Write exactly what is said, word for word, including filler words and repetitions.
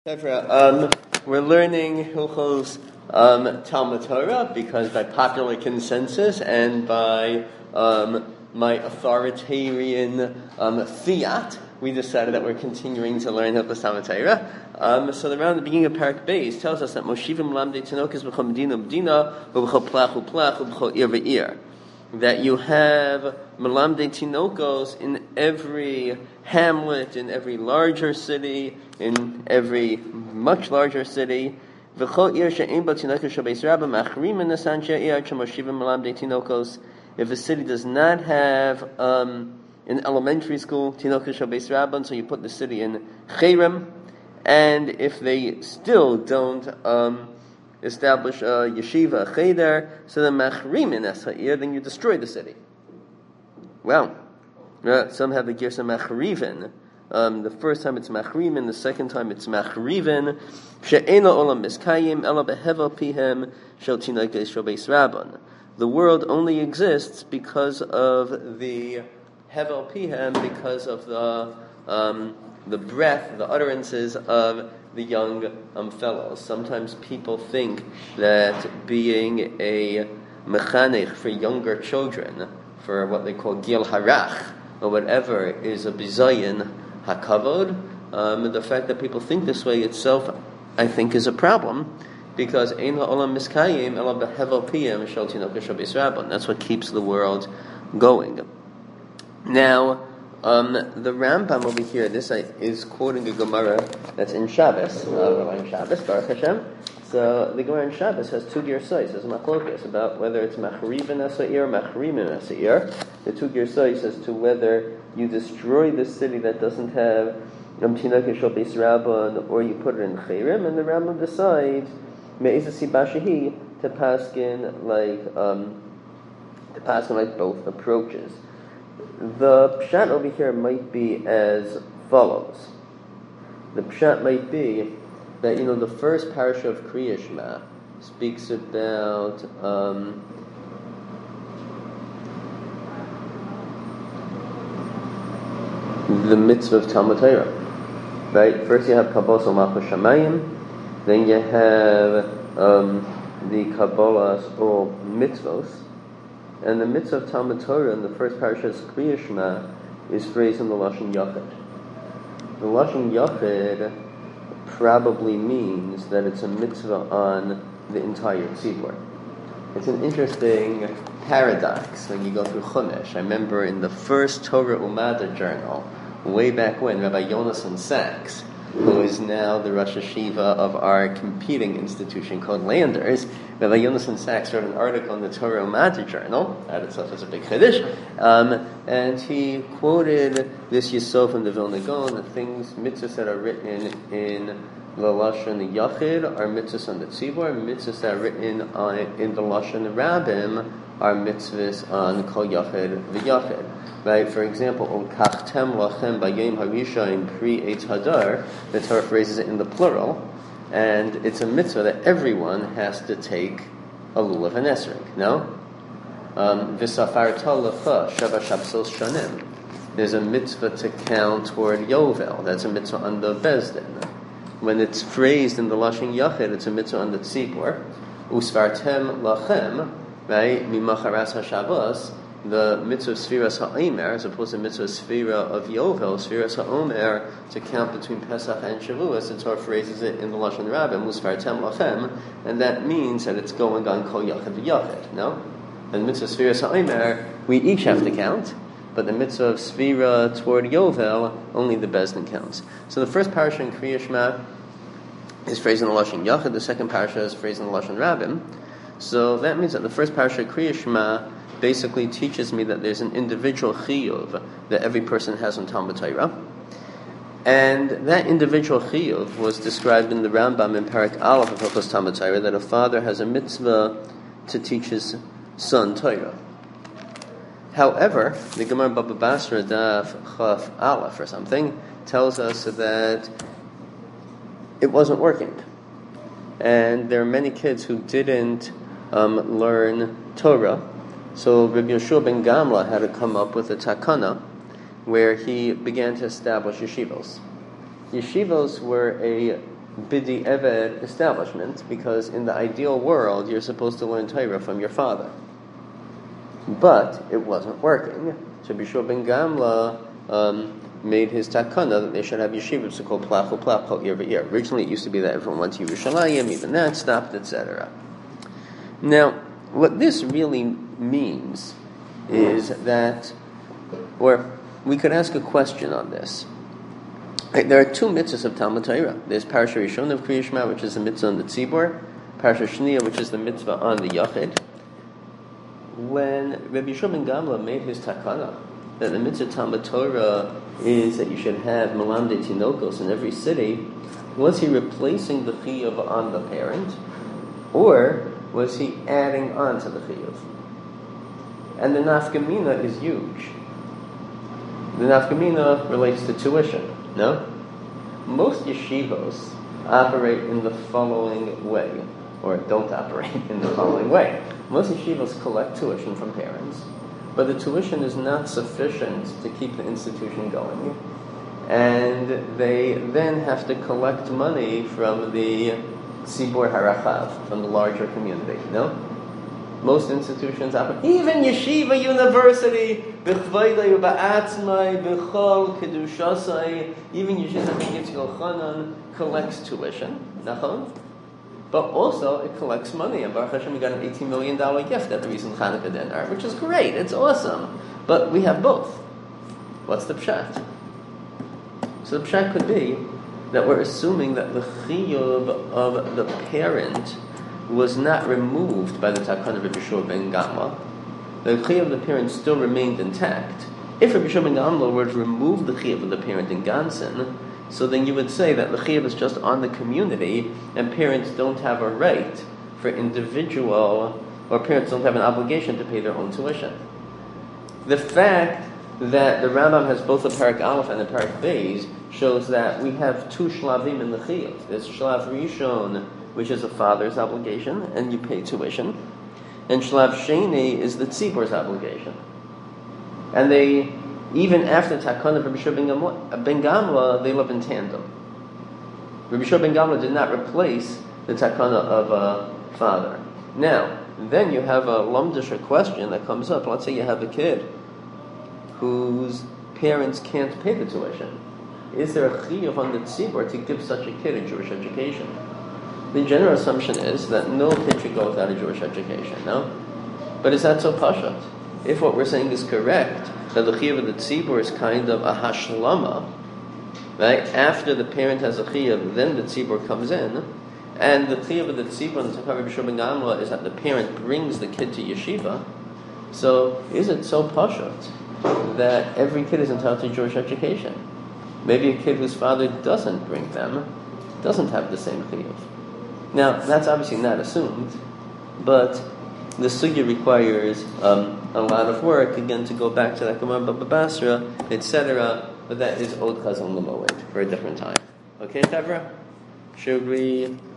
Um, we're learning Hilchos um, Talmud Torah because by popular consensus and by um, my authoritarian um, fiat, we decided that we're continuing to learn Hilchos Talmud Torah. Um, so around the beginning of Parak Beis tells us that Moshivim Lamdei Tinokas B'chol Medina Medina B'chol Plach U'Plach B'chol Ir V'Ir. That you have Melamdei Tinokos in every hamlet, in every larger city, in every much larger city. If a city does not have um, an elementary school, Tinokos Beis Rabban, so you put the city in Cherem, and if they still don't um, establish a yeshiva, a cheder, so then machrimin es ha'ir, then you destroy the city. Well, uh, some have the girsa machrivin. Um, the first time it's machrimin, the second time it's machrivin. She'ena olam miskayim ela behevel pihem shel tinokos shel beis rabban. The world only exists because of the hevel pihem, because of the um, the breath, the utterances of the young um, fellows. Sometimes people think that being a mechanech for younger children, for what they call gil harach, or whatever, is a bizayin hakavod. Um, the fact that people think this way itself, I think, is a problem, because ein ha'olam miskayim ela behevel piyam shel tinokos shel beis rabban. That's what keeps the world going. Now, Um, the Rambam over here, this is quoting a Gemara that's in Shabbos, uh, in Shabbos, Baruch Hashem. So the Gemara in Shabbos has two girsais, there's machlokas about whether it's machrivin asa'ir or machrimin asa'ir. The two girsais as to whether you destroy the city that doesn't have um, tinokos shel beis rabban or you put it in Cherem, and the Rambam decides me'eza siba shehi to paskin like um, to paskin like both approaches. The pshat over here might be as follows. The pshat might be that, you know, the first parasha of Kriya Shema speaks about um, the mitzvah of Talmud Torah, right? First you have Kabbalas or Malchus Shamayim, then you have um, the Kabbalas or mitzvos. And the mitzvah of Talmud Torah in the first parasha of Kriya Shema is phrased in the Lashon Yachid. The Lashon Yachid probably means that it's a mitzvah on the entire tzibur. It's an interesting paradox when you go through Chumash. I remember in the first Torah Umada journal, way back when, Rabbi Yonason Sachs, who is now the Rosh Hashiva of our competing institution called Landers, Rabbi Yonason Sachs wrote an article in the Torah Umada journal, that itself is a big chiddush, um, and he quoted this Yisod from the Vilna Gaon, the things, mitzvahs that are written in the Lashon Yachid are mitzvahs on the tzibur, mitzvahs that are written on, in the Lashon Rabbim are mitzvahs on Kol Yachid v'Yachid. Right? For example, on Kachtem Lachem Bayim Harisha in Pri Eitz Hadar, the Torah phrases it in the plural, and it's a mitzvah that everyone has to take a lulav and esrog. No? V'safarta lecha shava shabsos shanim. There's a mitzvah to count toward Yovel. That's a mitzvah on the Bezdin. When it's phrased in the Lashon Yachid, it's a mitzvah on the Tzibur. Usvartem lachem, right? Mimacharas hashavos. The mitzvah of Sfiras HaOmer, as opposed to the mitzvah of Sfira of Yovel, Sfiras HaOmer, to count between Pesach and Shavuos, the Torah phrases it in the Lashon Rabbim, Musfartem Lachem, and that means that it's going on Kol Yachid v'Yachid, no? And the mitzvah of Sfiras HaOmer, we each have to count, but the mitzvah of Sfira toward Yovel, only the Bezdin counts. So the first parasha in Kriya Shema is phrased in the Lashon Yachid, the second parasha is phrased in the Lashon Rabbim. So that means that the first parasha of Kriya Shema basically teaches me that there's an individual chiyuv that every person has in Talmud Torah. And that individual chiyuv was described in the Rambam in Parak Aleph of Hilchos Talmud Torah, that a father has a mitzvah to teach his son Torah. However, the Gemara Baba Basra Daf Chaf Aleph or something tells us that it wasn't working. And there are many kids who didn't um, learn Torah. So Rabbi Yeshua ben Gamla had to come up with a takana where he began to establish yeshivos. Yeshivos were a bidi eved establishment, because in the ideal world you're supposed to learn Torah from your father. But it wasn't working. So Bishua ben Gamla um, made his takana that they should have yeshivas to call plachol plachol year by year. Originally it used to be that everyone went to Yerushalayim, even that stopped, et cetera. Now, what this really means is that, or we could ask a question on this. Right, there are two mitzvahs of Talmud Torah. There's Parashat Rishon of Kriya Shema, which is the mitzvah on the tzibor, Parashat Shniya, which is the mitzvah on the yachid. When Rabbi Yishua ben Gamla made his takana that the mitzvah Talmud Torah is that you should have melamdei tinokos in every city, was he replacing the chiyuv on the parent, or was he adding on to the chiyuv? And the nafkamina is huge. The nafkamina relates to tuition. No? Most yeshivos operate in the following way, or don't operate in the following way. Most yeshivos collect tuition from parents, but the tuition is not sufficient to keep the institution going. And they then have to collect money from the Tzibor Harachav, from the larger community. No? Most institutions operate, even Yeshiva University, B'chvaydai Ba'atzmai, B'chol Kedushasai, even Yeshiva Ben Yitzchak Chanan collects tuition, nachon? But also it collects money. And Baruch Hashem, we got an eighteen million dollars gift at the recent Hanukkah dinner, which is great, it's awesome. But we have both. What's the pshat? So the pshat could be that we're assuming that the chiyuv of the parent was not removed by the takana of Rabbi Yishua ben Gamla. The chiyuv of the parent still remained intact. If Rabbi Yishua ben Gamla were to remove the chiyuv of the parent in Gansen, so then you would say that the chiyuv is just on the community, and parents don't have a right for individual, or parents don't have an obligation to pay their own tuition. The fact that the Rambam has both the Parak Aleph and the Parak Beis shows that we have two shlavim in the chiyuv. There's shlav rishon, which is a father's obligation, and you pay tuition. And Shlav Sheni is the Tzibor's obligation. And they, even after Takana of Rabbi Yishua ben Gamla, they live in tandem. Rabbi Yishua ben Gamla did not replace the Takana of a father. Now, then you have a lumdisha question that comes up. Let's say you have a kid whose parents can't pay the tuition. Is there a chiyuv on the Tzibor to give such a kid a Jewish education? The general assumption is that no kid should go without a Jewish education, no? But is that so pashat? If what we're saying is correct, that the chiyuv of the tzibur is kind of a hashlama, right? After the parent has a chiyuv, then the tzibur comes in, and the chiyuv of the tzibur in the Takana of Bishua ben Gamla is that the parent brings the kid to yeshiva. So is it so pashat that every kid is entitled to Jewish education? Maybe a kid whose father doesn't bring them doesn't have the same chiyuv. Now, that's obviously not assumed, but the sugya requires um, a lot of work, again, to go back to that Gemara Baba Basra, et cetera, but that is Od Chazon L'Moed for a different time. Okay, Tavra? Should we...